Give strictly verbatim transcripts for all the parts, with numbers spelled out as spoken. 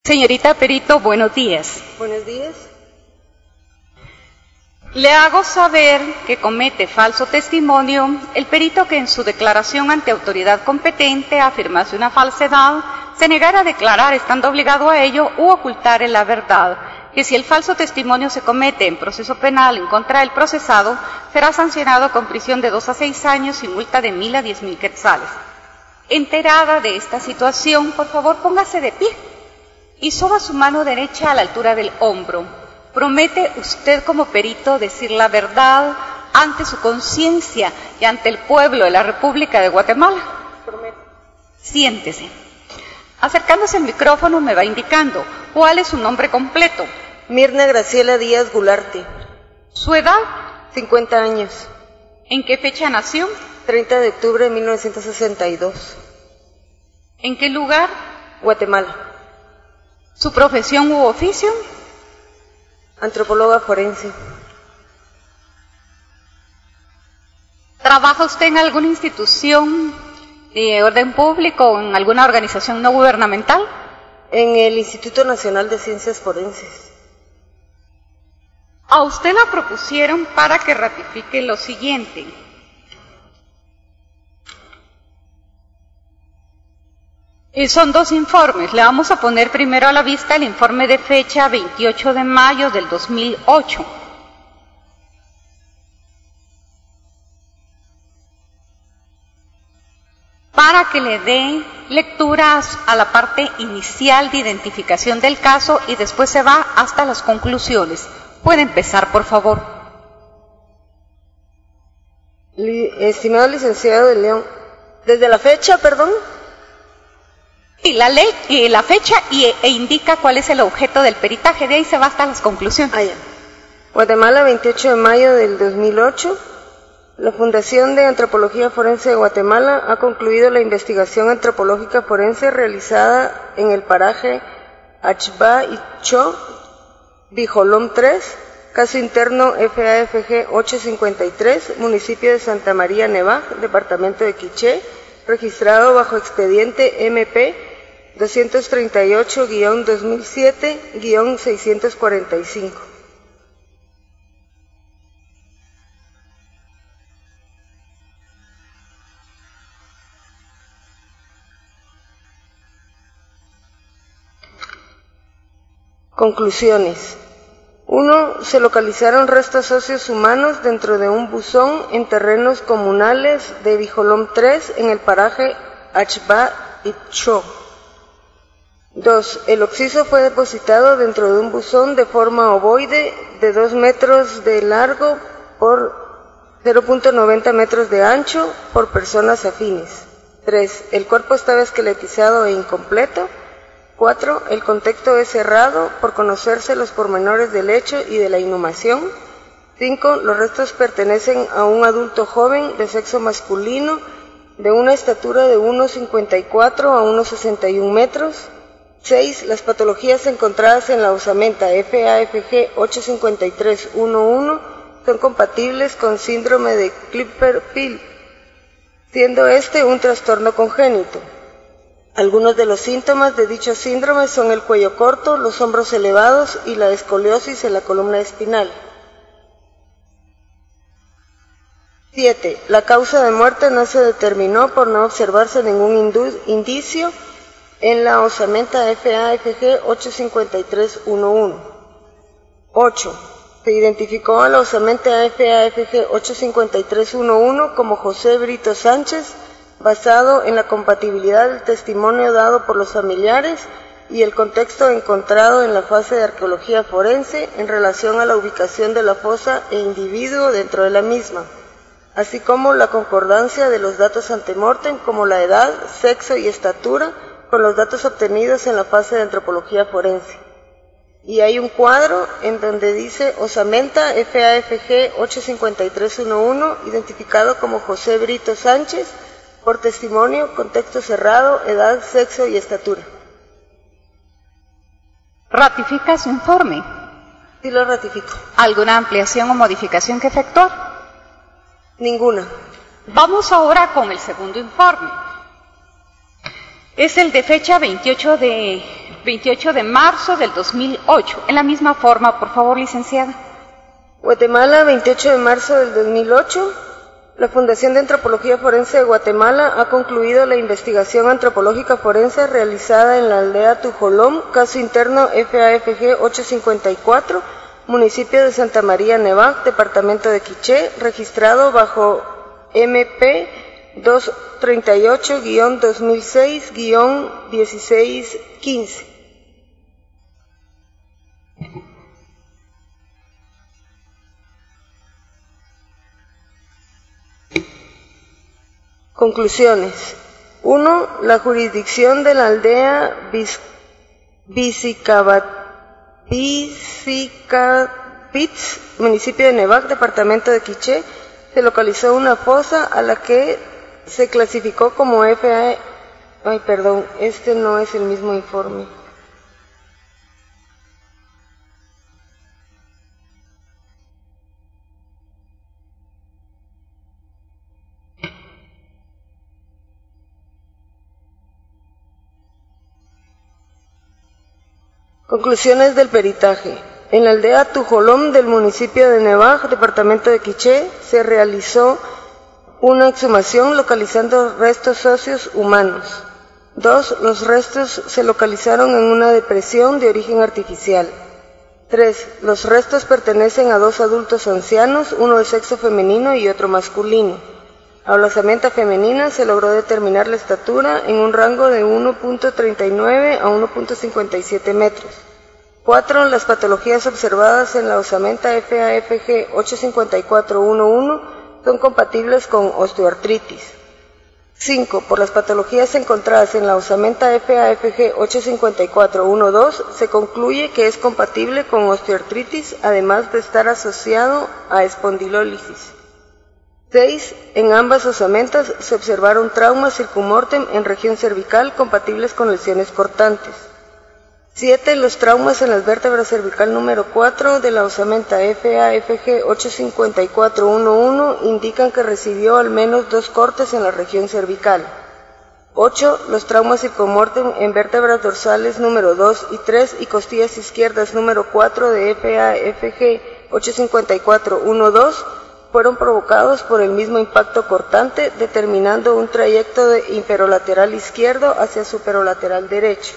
Señorita Perito, buenos días. Buenos días. Le hago saber que comete falso testimonio el perito que en su declaración ante autoridad competente afirmase una falsedad, se negara a declarar estando obligado a ello u ocultar la verdad, que si el falso testimonio se comete en proceso penal en contra del procesado, será sancionado con prisión de dos a seis años y multa de mil a diez mil quetzales. Enterada de esta situación, por favor póngase de pie y soba su mano derecha a la altura del hombro. ¿Promete usted como perito decir la verdad ante su conciencia y ante el pueblo de la República de Guatemala? Prometo. Siéntese. Acercándose al micrófono me va indicando cuál es su nombre completo. Mirna Graciela Díaz Gularte. ¿Su edad? cincuenta años. ¿En qué fecha nació? treinta de octubre de mil novecientos sesenta y dos. ¿En qué lugar? Guatemala. ¿Su profesión u oficio? Antropóloga forense. ¿Trabaja usted en alguna institución de orden público o en alguna organización no gubernamental? En el Instituto Nacional de Ciencias Forenses. A usted la propusieron para que ratifique lo siguiente. Eh, son dos informes. Le vamos a poner primero a la vista el informe de fecha veintiocho de mayo del dos mil ocho. Para que le dé lectura a la parte inicial de identificación del caso y después se va hasta las conclusiones. Puede empezar, por favor. Estimado licenciado de León, desde la fecha, perdón. Y la ley, y la fecha y, e indica cuál es el objeto del peritaje, de ahí se va hasta las conclusiones. Ah, ya. Guatemala, veintiocho de mayo del dos mil ocho. La Fundación de Antropología Forense de Guatemala ha concluido la investigación antropológica forense realizada en el paraje Achba y Cho, Bijolom tres, caso interno F A F G ochocientos cincuenta y tres, municipio de Santa María Nevaj, departamento de Quiché, registrado bajo expediente M P doscientos treinta y ocho guión dos mil siete guión seiscientos cuarenta y cinco. Conclusiones. uno. Se localizaron restos óseos humanos dentro de un buzón en terrenos comunales de Bijolom tres en el paraje Achba y Cho. dos. El occiso fue depositado dentro de un buzón de forma ovoide de dos metros de largo por cero punto noventa metros de ancho por personas afines. tres. El cuerpo estaba esqueletizado e incompleto. cuatro. El contexto es cerrado por conocerse los pormenores del hecho y de la inhumación. cinco. Los restos pertenecen a un adulto joven de sexo masculino de una estatura de uno cincuenta y cuatro a uno sesenta y un metros. seis. Las patologías encontradas en la osamenta F A F G ochocientos cincuenta y tres punto uno son compatibles con síndrome de Klippel-Pil, siendo este un trastorno congénito. Algunos de los síntomas de dicho síndrome son el cuello corto, los hombros elevados y la escoliosis en la columna espinal. siete. La causa de muerte no se determinó por no observarse ningún indicio en la osamenta F A F G ochocientos cincuenta y tres punto uno. ocho. Se identificó a la osamenta F A F G ochocientos cincuenta y tres punto uno como José Brito Sánchez, basado en la compatibilidad del testimonio dado por los familiares y el contexto encontrado en la fase de arqueología forense en relación a la ubicación de la fosa e individuo dentro de la misma, así como la concordancia de los datos antemortem como la edad, sexo y estatura con los datos obtenidos en la fase de antropología forense. Y hay un cuadro en donde dice osamenta F A F G ochocientos cincuenta y tres punto uno, identificado como José Brito Sánchez, por testimonio, contexto cerrado, edad, sexo y estatura. ¿Ratifica su informe? Sí, lo ratifico. ¿Alguna ampliación o modificación que efectuar? Ninguna. Vamos ahora con el segundo informe. Es el de fecha veintiocho de, veintiocho de marzo del dos mil ocho. En la misma forma, por favor, licenciada. Guatemala, veintiocho de marzo del dos mil ocho. La Fundación de Antropología Forense de Guatemala ha concluido la investigación antropológica forense realizada en la aldea Tujolom, caso interno F A F G ochocientos cincuenta y cuatro, municipio de Santa María Nevac, departamento de Quiché, registrado bajo M P doscientos treinta y ocho guión dos mil seis guión dieciséis quince. Conclusiones. uno. La jurisdicción de la aldea Vizicapitz, municipio de Nevac, departamento de Quiché, se localizó una fosa a la que se clasificó como F A... Ay, perdón, este no es el mismo informe. Conclusiones del peritaje. En la aldea Tujolom del municipio de Nevac, departamento de Quiché, se realizó una exhumación localizando restos óseos humanos. dos. Los restos se localizaron en una depresión de origen artificial. tres. Los restos pertenecen a dos adultos ancianos, uno de sexo femenino y otro masculino. A la osamenta femenina se logró determinar la estatura en un rango de uno punto treinta y nueve a uno punto cincuenta y siete metros. cuatro. Las patologías observadas en la osamenta F A F G ochocientos cincuenta y cuatro punto once son compatibles con osteoartritis. cinco. Por las patologías encontradas en la osamenta F A F G ochocientos cincuenta y cuatro punto doce se concluye que es compatible con osteoartritis, además de estar asociado a espondilólisis. seis. En ambas osamentas se observaron traumas circumortem en región cervical compatibles con lesiones cortantes. siete. Los traumas en las vértebras cervical número cuatro de la osamenta F A F G ochocientos cincuenta y cuatro punto once indican que recibió al menos dos cortes en la región cervical. ocho. Los traumas circumortem en vértebras dorsales número dos y tres y costillas izquierdas número cuatro de F A F G ochocientos cincuenta y cuatro punto doce fueron provocados por el mismo impacto cortante, determinando un trayecto de imperolateral izquierdo hacia superolateral derecho.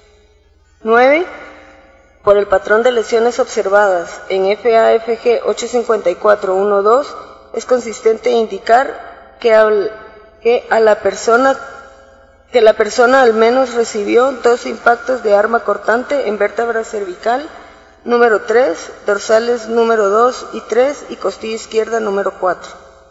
nueve. Por el patrón de lesiones observadas en F A F G ochocientos cincuenta y cuatro punto doce, es consistente indicar que, al, que, a la persona, que la persona al menos recibió dos impactos de arma cortante en vértebra cervical número tres, dorsales número dos y tres y costilla izquierda número cuatro.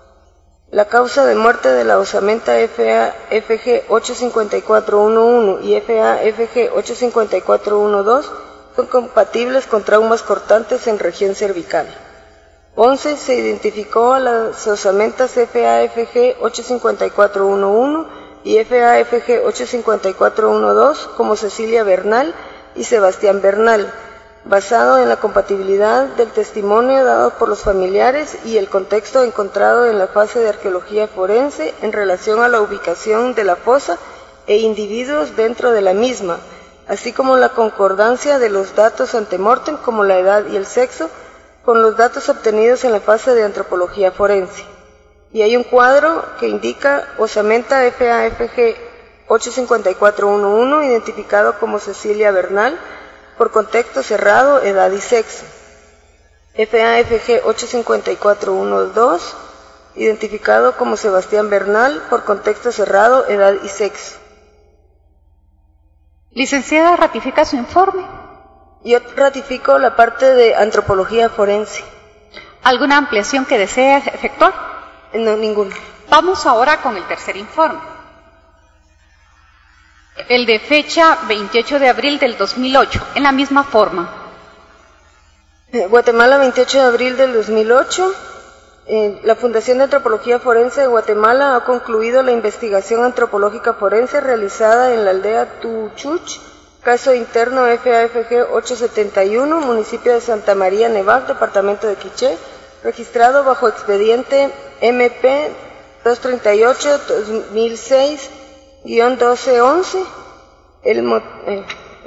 La causa de muerte de la osamenta F A F G ochocientos cincuenta y cuatro punto uno y F A F G ochocientos cincuenta y cuatro punto dos son compatibles con traumas cortantes en región cervical. once. Se identificó a las osamentas F A F G ochocientos cincuenta y cuatro punto uno y F A F G ochocientos cincuenta y cuatro punto dos como Cecilia Bernal y Sebastián Bernal, basado en la compatibilidad del testimonio dado por los familiares y el contexto encontrado en la fase de arqueología forense en relación a la ubicación de la fosa e individuos dentro de la misma, así como la concordancia de los datos antemortem como la edad y el sexo con los datos obtenidos en la fase de antropología forense. Y hay un cuadro que indica osamenta F A F G ochocientos cincuenta y cuatro punto uno identificado como Cecilia Bernal por contexto cerrado, edad y sexo. F A F G ochocientos cincuenta y cuatro punto dos identificado como Sebastián Bernal por contexto cerrado, edad y sexo. Licenciada, ¿ratifica su informe? Yo ratifico la parte de antropología forense. ¿Alguna ampliación que desee efectuar? No, ninguna. Vamos ahora con el tercer informe. El de fecha veintiocho de abril del dos mil ocho, en la misma forma. Guatemala, veintiocho de abril del dos mil ocho. Eh, la Fundación de Antropología Forense de Guatemala ha concluido la investigación antropológica forense realizada en la aldea Tuchuch, caso interno F A F G ochocientos setenta y uno, municipio de Santa María Nevac, departamento de Quiché, registrado bajo expediente M P doscientos treinta y ocho guión dos mil seis Guión doce once, el mo eh,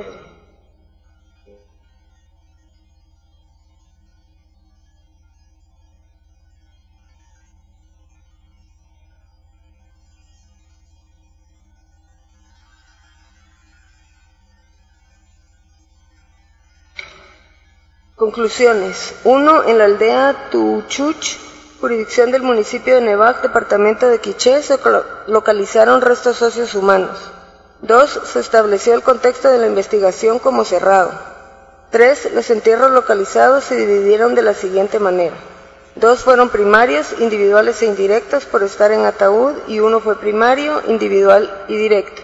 Conclusiones. uno. En la aldea Tuchuch, jurisdicción del municipio de Nevac, departamento de Quiché, se localizaron restos óseos humanos. dos. Se estableció el contexto de la investigación como cerrado. tres. Los entierros localizados se dividieron de la siguiente manera. Dos fueron primarios, individuales e indirectos por estar en ataúd, y uno fue primario, individual y directo.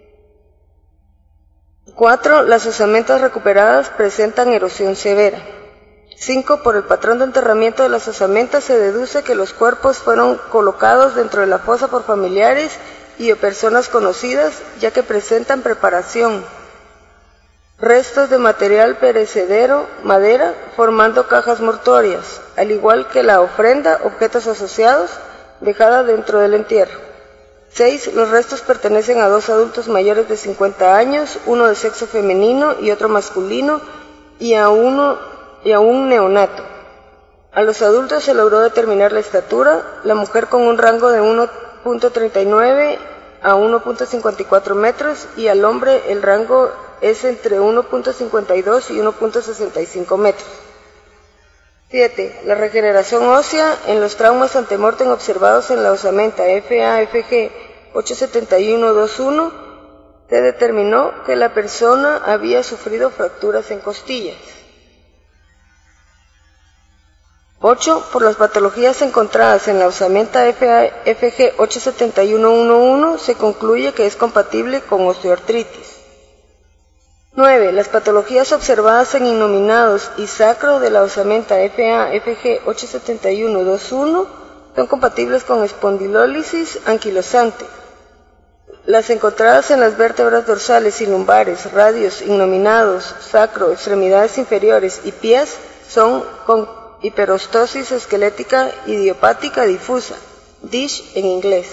cuatro. Las osamentas recuperadas presentan erosión severa. cinco. Por el patrón de enterramiento de las osamentas se deduce que los cuerpos fueron colocados dentro de la fosa por familiares y o personas conocidas, ya que presentan preparación, restos de material perecedero, madera, formando cajas mortuorias, al igual que la ofrenda, objetos asociados, dejada dentro del entierro. seis. Los restos pertenecen a dos adultos mayores de cincuenta años, uno de sexo femenino y otro masculino, y a, uno, y a un neonato. A los adultos se logró determinar la estatura, la mujer con un rango de uno punto treinta y nueve a uno punto cincuenta y cuatro metros, y al hombre el rango es entre uno punto cincuenta y dos y uno punto sesenta y cinco metros. siete. La regeneración ósea en los traumas antemortem observados en la osamenta F A F G ocho siete uno dos uno se determinó que la persona había sufrido fracturas en costillas. ocho. Por las patologías encontradas en la osamenta F A F G ocho siete uno uno uno se concluye que es compatible con osteoartritis. nueve. Las patologías observadas en innominados y sacro de la osamenta F A F G ocho siete uno dos uno son compatibles con espondilólisis anquilosante. Las encontradas en las vértebras dorsales y lumbares, radios, innominados, sacro, extremidades inferiores y pies son con hiperostosis esquelética idiopática difusa, D I S H en inglés.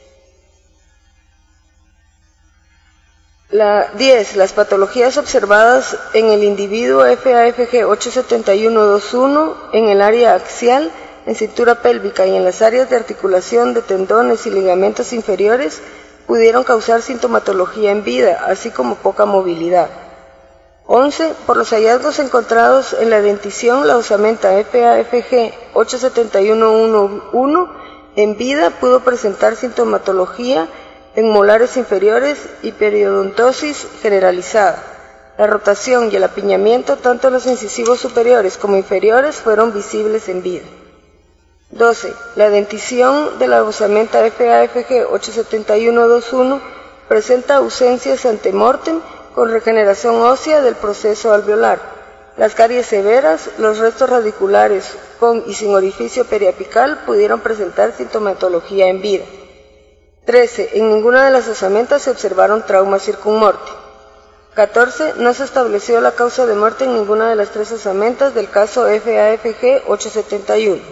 La diez. Las patologías observadas en el individuo F A F G ocho siete uno dos uno en el área axial, en cintura pélvica y en las áreas de articulación de tendones y ligamentos inferiores pudieron causar sintomatología en vida, así como poca movilidad. once. Por los hallazgos encontrados en la dentición, la osamenta F A F G ocho siete uno uno uno en vida pudo presentar sintomatología en molares inferiores y periodontosis generalizada. La rotación y el apiñamiento tanto en los incisivos superiores como inferiores fueron visibles en vida. doce. La dentición de la osamenta F A F G ocho siete uno dos uno presenta ausencias antemortem con regeneración ósea del proceso alveolar. Las caries severas, los restos radiculares con y sin orificio periapical pudieron presentar sintomatología en vida. trece. En ninguna de las osamentas se observaron traumas circunmortem. catorce. No se estableció la causa de muerte en ninguna de las tres osamentas del caso F A F G ocho siete uno.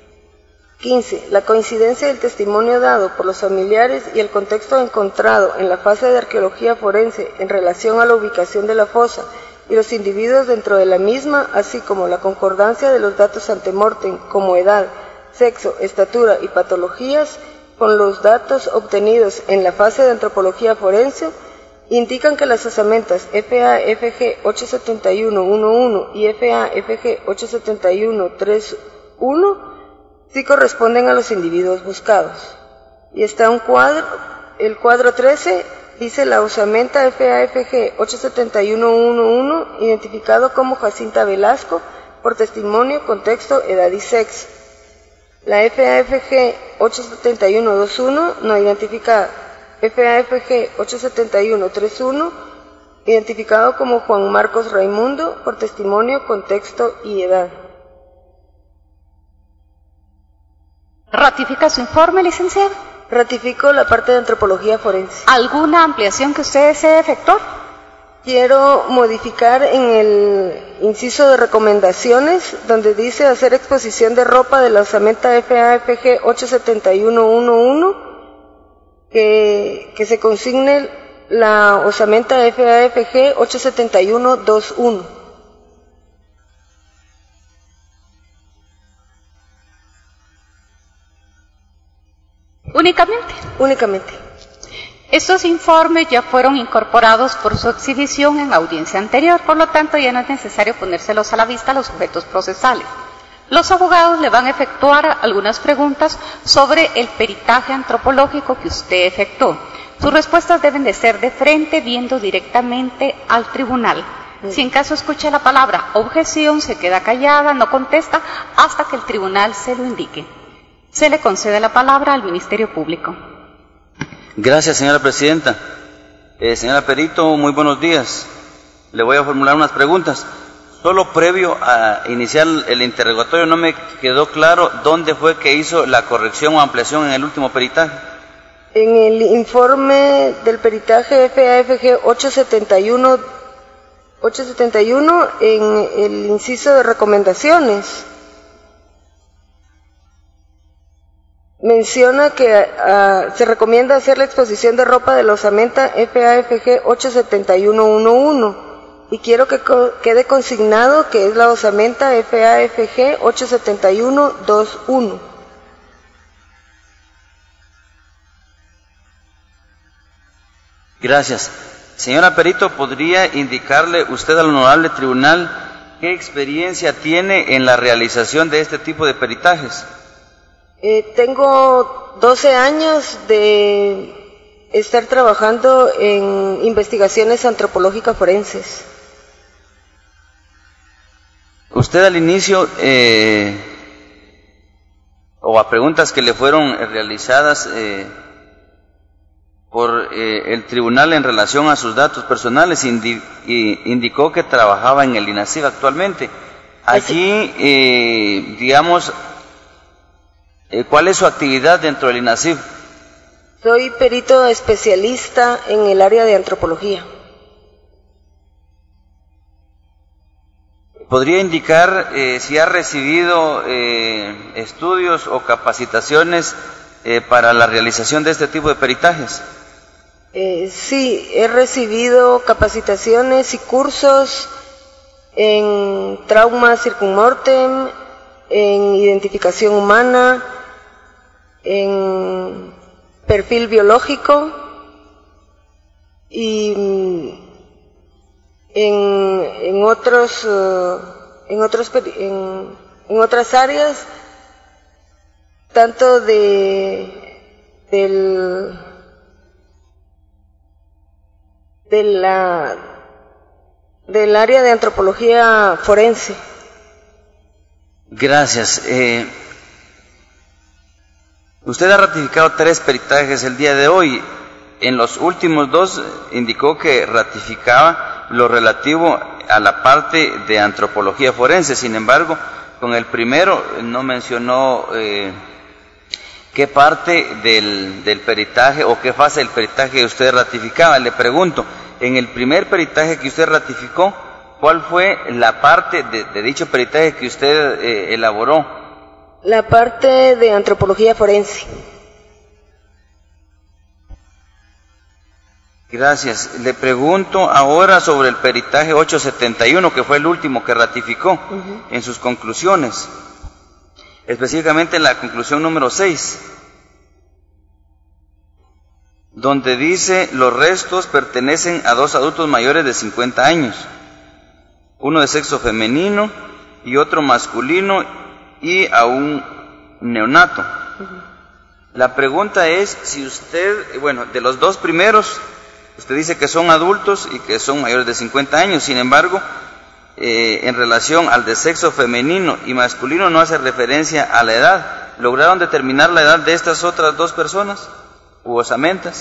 quince. La coincidencia del testimonio dado por los familiares y el contexto encontrado en la fase de arqueología forense en relación a la ubicación de la fosa y los individuos dentro de la misma, así como la concordancia de los datos antemortem como edad, sexo, estatura y patologías con los datos obtenidos en la fase de antropología forense, indican que las osamentas F A F G ocho siete uno uno uno y F A F G ocho siete uno tres uno sí corresponden a los individuos buscados. Y está un cuadro, el cuadro trece dice la osamenta F A F G ocho siete uno uno uno, identificado como Jacinta Velasco, por testimonio, contexto, edad y sexo. La F A F G ocho siete uno dos uno, no identificada. F A F G ocho siete uno tres uno, identificado como Juan Marcos Raimundo, por testimonio, contexto y edad. ¿Ratifica su informe, licenciado? Ratifico la parte de antropología forense. ¿Alguna ampliación que usted desee efectuar? Quiero modificar en el inciso de recomendaciones, donde dice hacer exposición de ropa de la osamenta F A F G ocho siete uno uno uno, que, que se consigne la osamenta F A F G ocho siete uno dos uno. Únicamente. Únicamente. Estos informes ya fueron incorporados por su exhibición en audiencia anterior, por lo tanto ya no es necesario ponérselos a la vista a los sujetos procesales. Los abogados le van a efectuar algunas preguntas sobre el peritaje antropológico que usted efectuó. Sus respuestas deben de ser de frente, viendo directamente al tribunal. Si en caso escucha la palabra objeción, se queda callada, no contesta hasta que el tribunal se lo indique. Se le concede la palabra al Ministerio Público. Gracias, señora presidenta. Eh, señora Perito, muy buenos días. Le voy a formular unas preguntas. Solo previo a iniciar el interrogatorio no me quedó claro dónde fue que hizo la corrección o ampliación en el último peritaje. En el informe del peritaje F A F G ocho siete uno, en el inciso de recomendaciones, menciona que uh, se recomienda hacer la exposición de ropa de la osamenta F A F G ocho siete uno uno uno. Y quiero que co quede consignado que es la osamenta F A F G ocho siete uno dos uno. Gracias. Señora Perito, ¿podría indicarle usted al honorable tribunal qué experiencia tiene en la realización de este tipo de peritajes? Eh, tengo doce años de estar trabajando en investigaciones antropológicas forenses. Usted al inicio, eh, o a preguntas que le fueron realizadas eh, por eh, el tribunal en relación a sus datos personales, indi indicó que trabajaba en el INASIF actualmente. Allí, eh, digamos, eh, ¿cuál es su actividad dentro del INASIF? Soy perito especialista en el área de antropología. ¿Podría indicar eh, si ha recibido eh, estudios o capacitaciones eh, para la realización de este tipo de peritajes? Eh, sí, he recibido capacitaciones y cursos en trauma circunmortem, en identificación humana, en perfil biológico y En, en otros uh, en otros en, en otras áreas, tanto de del de la del área de antropología forense. Gracias. Eh, usted ha ratificado tres peritajes el día de hoy. En los últimos dos indicó que ratificaba lo relativo a la parte de antropología forense. Sin embargo, con el primero no mencionó eh, qué parte del, del peritaje o qué fase del peritaje usted ratificaba. Le pregunto, en el primer peritaje que usted ratificó, ¿cuál fue la parte de, de dicho peritaje que usted eh, elaboró? La parte de antropología forense. Gracias. Le pregunto ahora sobre el peritaje ocho setenta y uno, que fue el último que ratificó uh-huh. en sus conclusiones, específicamente en la conclusión número seis, donde dice: los restos pertenecen a dos adultos mayores de cincuenta años, uno de sexo femenino y otro masculino, y a un neonato. Uh-huh. La pregunta es si usted, bueno, de los dos primeros, usted dice que son adultos y que son mayores de cincuenta años, sin embargo, eh, en relación al de sexo femenino y masculino no hace referencia a la edad. ¿Lograron determinar la edad de estas otras dos personas u osamentas?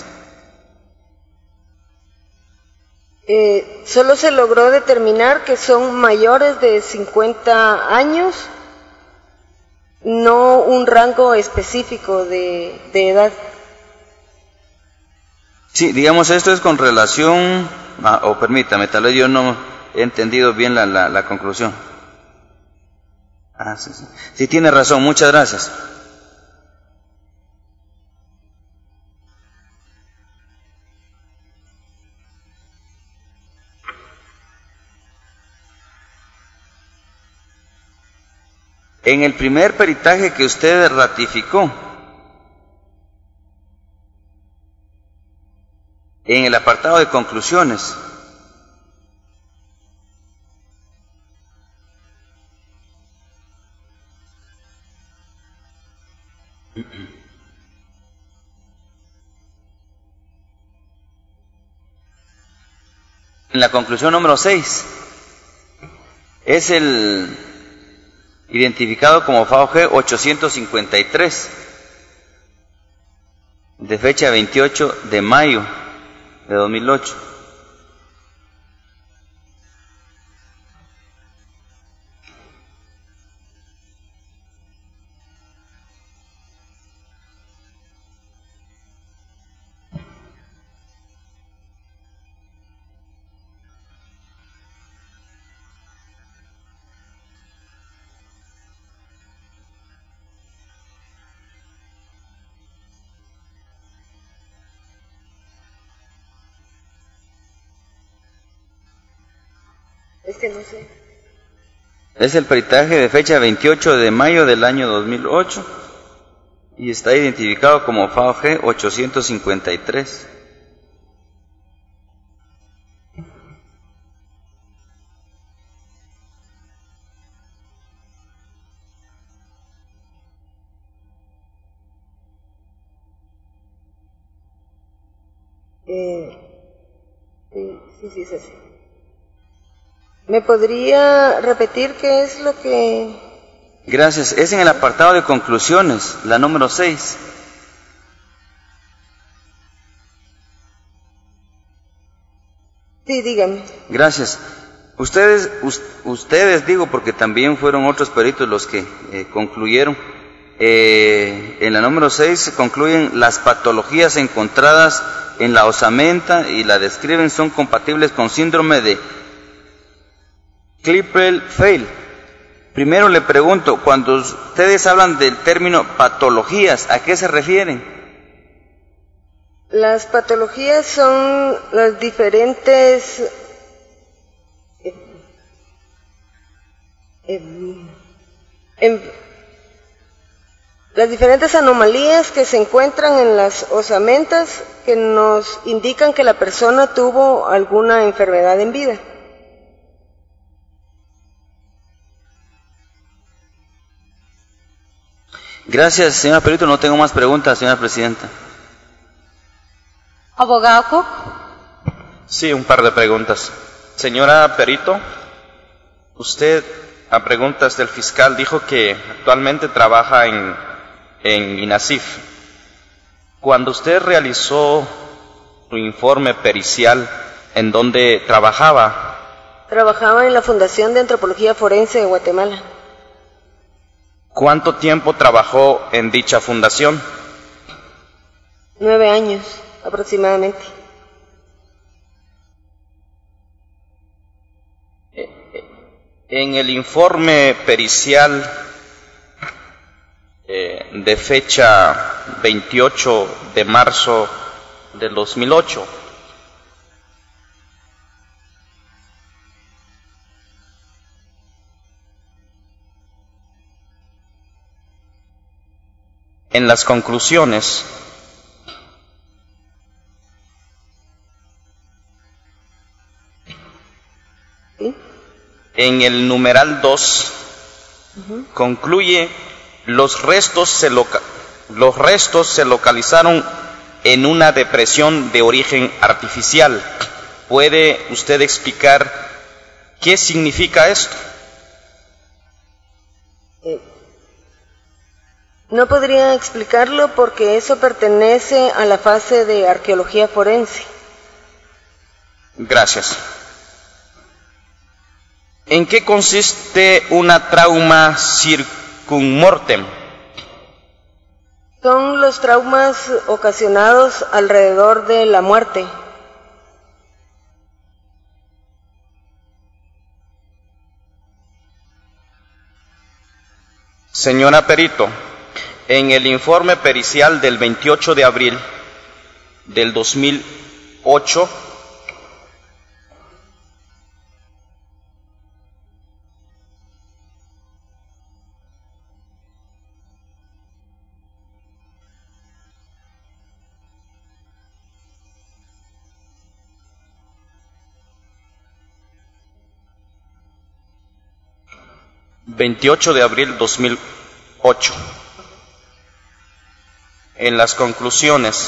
Eh, solo se logró determinar que son mayores de cincuenta años, no un rango específico de, de edad. Sí, digamos, esto es con relación, ah, o permítame, tal vez yo no he entendido bien la, la, la conclusión. Ah, sí, sí. Sí, tiene razón, muchas gracias. En el primer peritaje que usted ratificó, en el apartado de conclusiones, en la conclusión número seis, es el identificado como F A O G ochocientos cincuenta y tres, de fecha veintiocho de mayo de dos mil ocho. Es que no sé. Es el peritaje de fecha veintiocho de mayo del año dos mil ocho y está identificado como F A O G ochocientos cincuenta y tres. Eh, sí, sí, sí, es así. ¿Me podría repetir qué es lo que...? Gracias. Es en el apartado de conclusiones, la número seis. Sí, dígame. Gracias. Ustedes, us, ustedes digo, porque también fueron otros peritos los que eh, concluyeron. Eh, en la número seis se concluyen: las patologías encontradas en la osamenta y la describen son compatibles con síndrome de Klippel-Feil. Primero le pregunto, cuando ustedes hablan del término patologías, ¿a qué se refieren? Las patologías son las diferentes eh, eh, eh, las diferentes anomalías que se encuentran en las osamentas que nos indican que la persona tuvo alguna enfermedad en vida. Gracias, señora Perito. No tengo más preguntas, señora Presidenta. Abogado Cook. Sí, un par de preguntas. Señora Perito, usted, a preguntas del fiscal, dijo que actualmente trabaja en, en INASIF. Cuando usted realizó su informe pericial, ¿en dónde trabajaba? Trabajaba en la Fundación de Antropología Forense de Guatemala. ¿Cuánto tiempo trabajó en dicha fundación? Nueve años, aproximadamente. En el informe pericial eh, de fecha veintiocho de marzo del dos mil ocho, en las conclusiones, ¿sí? En el numeral dos, uh-huh, concluye: los restos, se loca los restos se localizaron en una depresión de origen artificial. ¿Puede usted explicar qué significa esto? Eh. No podría explicarlo porque eso pertenece a la fase de arqueología forense. Gracias. ¿En qué consiste una trauma circunmortem? Son los traumas ocasionados alrededor de la muerte. Señora Perito, en el informe pericial del veintiocho de abril del dos mil ocho, veintiocho de abril de dos mil ocho. En las conclusiones,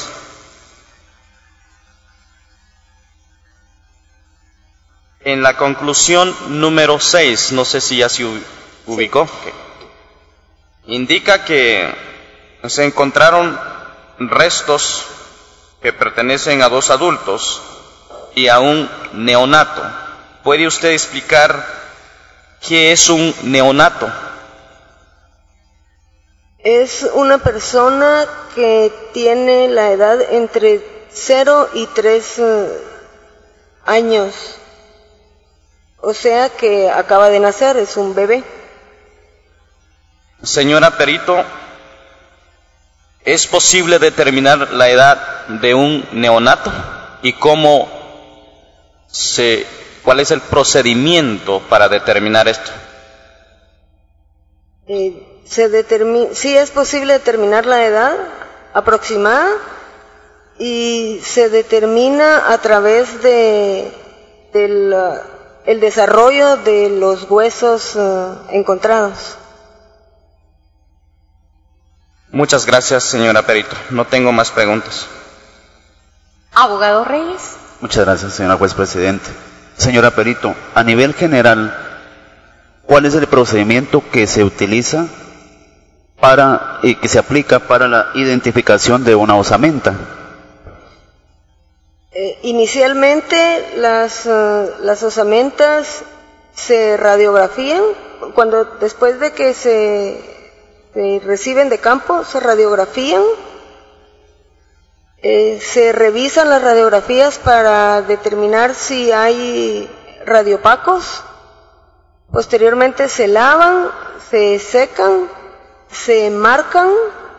en la conclusión número seis, no sé si ya se ubicó, sí. Indica que se encontraron restos que pertenecen a dos adultos y a un neonato. ¿Puede usted explicar qué es un neonato? Es una persona que tiene la edad entre cero y tres uh, años, o sea que acaba de nacer, es un bebé. Señora perito, ¿es posible determinar la edad de un neonato? ¿Y cómo se, cuál es el procedimiento para determinar esto? Eh, se determina, sí es posible determinar la edad aproximada y se determina a través de del uh, el desarrollo de los huesos uh, encontrados. Muchas gracias, señora perito. No tengo más preguntas. Abogado Reyes. Muchas gracias, señora juez presidente. Señora perito, a nivel general, ¿cuál es el procedimiento que se utiliza para y que se aplica para la identificación de una osamenta? Eh, inicialmente las, uh, las osamentas se radiografían cuando después de que se, se reciben de campo, se radiografían, eh, se revisan las radiografías para determinar si hay radiopacos, posteriormente se lavan, se secan, se marcan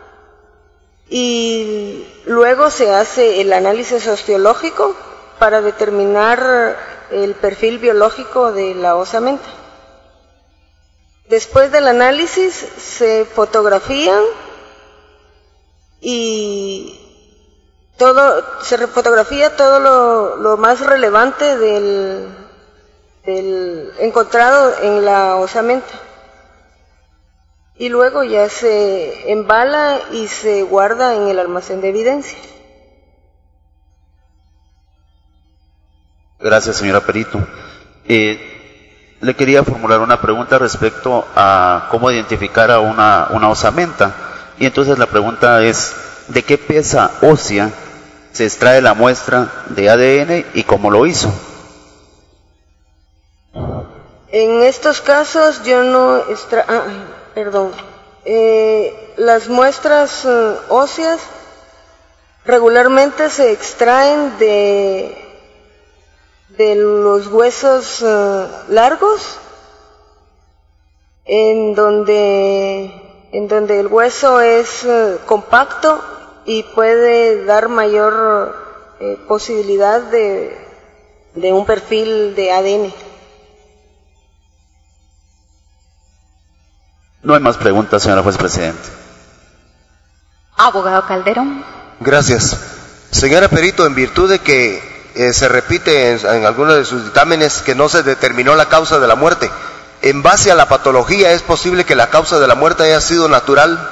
y luego se hace el análisis osteológico para determinar el perfil biológico de la osamenta. Después del análisis se fotografían y todo, se fotografía todo lo, lo más relevante del, del encontrado en la osamenta. Y luego ya se embala y se guarda en el almacén de evidencia. Gracias, señora perito. Eh, le quería formular una pregunta respecto a cómo identificar a una, una osamenta. Y entonces la pregunta es, ¿de qué pieza ósea se extrae la muestra de A D N y cómo lo hizo? En estos casos yo no extra... ah, perdón. Eh, las muestras uh, óseas regularmente se extraen de de los huesos uh, largos, en donde en donde el hueso es uh, compacto y puede dar mayor eh, posibilidad de, de un perfil de A D N. No hay más preguntas, señora juez presidente. Abogado Calderón. Gracias. Señora perito, en virtud de que eh, se repite en, en algunos de sus dictámenes que no se determinó la causa de la muerte, en base a la patología, ¿es posible que la causa de la muerte haya sido natural?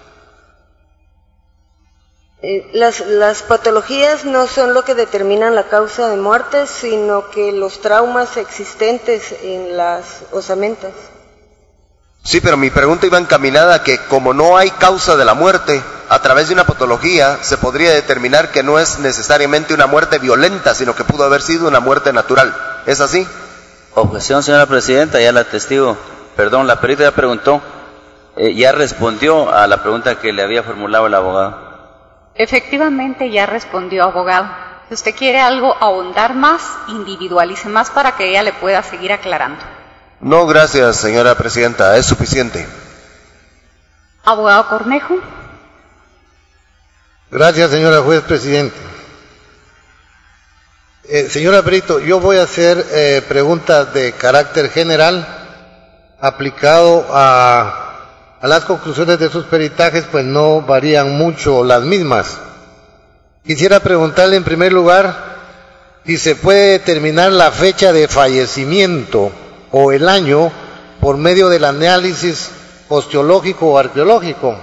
Eh, las, las patologías no son lo que determinan la causa de muerte, sino que los traumas existentes en las osamentas. Sí, pero mi pregunta iba encaminada a que como no hay causa de la muerte, a través de una patología se podría determinar que no es necesariamente una muerte violenta, sino que pudo haber sido una muerte natural. ¿Es así? Objeción, señora presidenta, ya la testigo, perdón, la perita ya preguntó, eh, ya respondió a la pregunta que le había formulado el abogado. Efectivamente ya respondió, abogado. Si usted quiere algo ahondar más, individualice más para que ella le pueda seguir aclarando. No, gracias, señora presidenta, es suficiente. Abogado Cornejo. Gracias, señora juez presidente. Eh, señora perito, yo voy a hacer eh, preguntas de carácter general aplicado a, a las conclusiones de sus peritajes, pues no varían mucho las mismas. Quisiera preguntarle en primer lugar si se puede determinar la fecha de fallecimiento o el año por medio del análisis osteológico o arqueológico?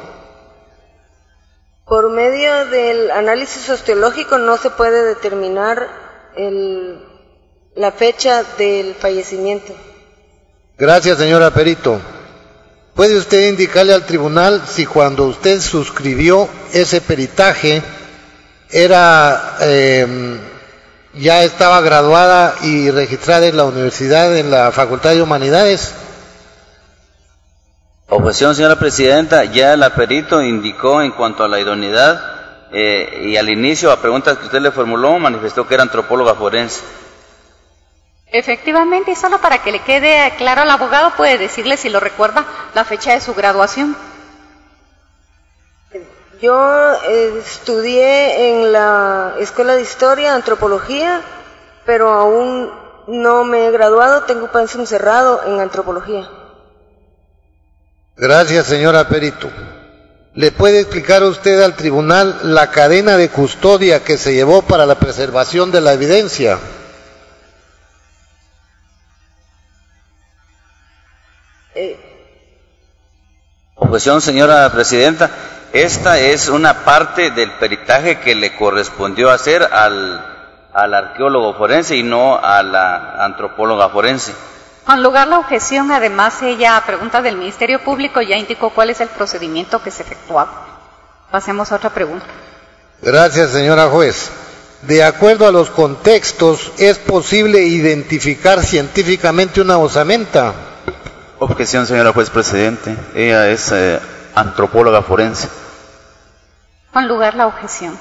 Por medio del análisis osteológico no se puede determinar el, la fecha del fallecimiento. Gracias, señora perito. ¿Puede usted indicarle al tribunal si cuando usted suscribió ese peritaje era eh, ya estaba graduada y registrada en la universidad, en la Facultad de Humanidades? Objeción, señora presidenta. Ya la perito indicó en cuanto a la idoneidad eh, y al inicio a preguntas que usted le formuló, manifestó que era antropóloga forense. Efectivamente, y solo para que le quede claro al abogado, puede decirle, si lo recuerda, la fecha de su graduación. Yo eh, estudié en la Escuela de Historia, Antropología, pero aún no me he graduado, tengo pensum cerrado en Antropología. Gracias, señora perito. ¿Le puede explicar usted al tribunal la cadena de custodia que se llevó para la preservación de la evidencia? Eh, Objeción, señora presidenta. Esta es una parte del peritaje que le correspondió hacer al, al arqueólogo forense y no a la antropóloga forense. Con lugar la objeción, además ella, a pregunta del Ministerio Público, ya indicó cuál es el procedimiento que se efectuaba. Pasemos a otra pregunta. Gracias, señora juez. De acuerdo a los contextos, ¿es posible identificar científicamente una osamenta? Objeción, señora juez presidente. Ella es eh, antropóloga forense. Con lugar la objeción.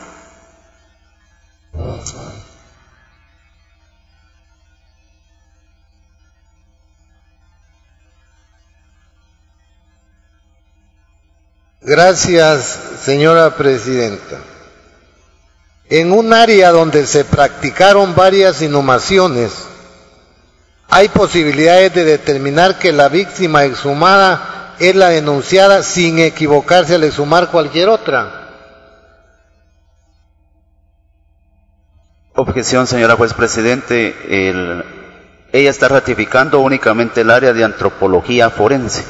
Gracias, señora presidenta. En un área donde se practicaron varias inhumaciones, hay posibilidades de determinar que la víctima exhumada es la denunciada sin equivocarse al exhumar cualquier otra. Objeción, señora juez presidente. El, ella está ratificando únicamente el área de antropología forense.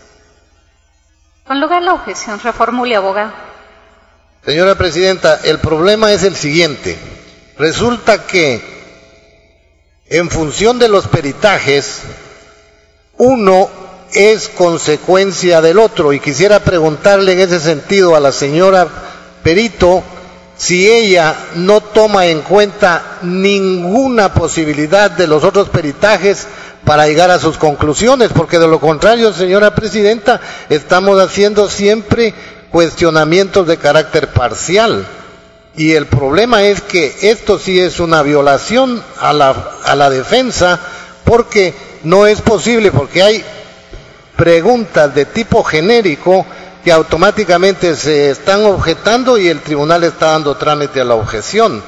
Con lugar la objeción, reformule, abogado. Señora presidenta, el problema es el siguiente. Resulta que, en función de los peritajes, uno es consecuencia del otro, y quisiera preguntarle en ese sentido a la señora perito si ella no toma en cuenta ninguna posibilidad de los otros peritajes para llegar a sus conclusiones, porque de lo contrario, señora presidenta, estamos haciendo siempre cuestionamientos de carácter parcial. Y el problema es que esto sí es una violación a la, a la defensa, porque no es posible, porque hay preguntas de tipo genérico que automáticamente se están objetando y el tribunal está dando trámite a la objeción.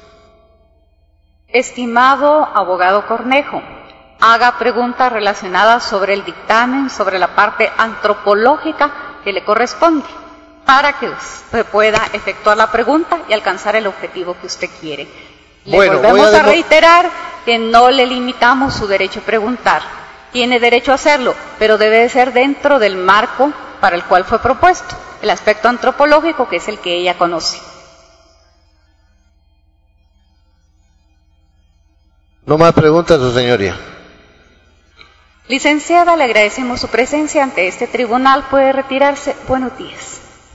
Estimado abogado Cornejo, haga preguntas relacionadas sobre el dictamen, sobre la parte antropológica que le corresponde, para que usted pueda efectuar la pregunta y alcanzar el objetivo que usted quiere. Le bueno, volvemos a, a reiterar que no le limitamos su derecho a preguntar. Tiene derecho a hacerlo, pero debe de ser dentro del marco para el cual fue propuesto, el aspecto antropológico, que es el que ella conoce. No más preguntas, su señoría. Licenciada, le agradecemos su presencia ante este tribunal. Puede retirarse. Buenos días.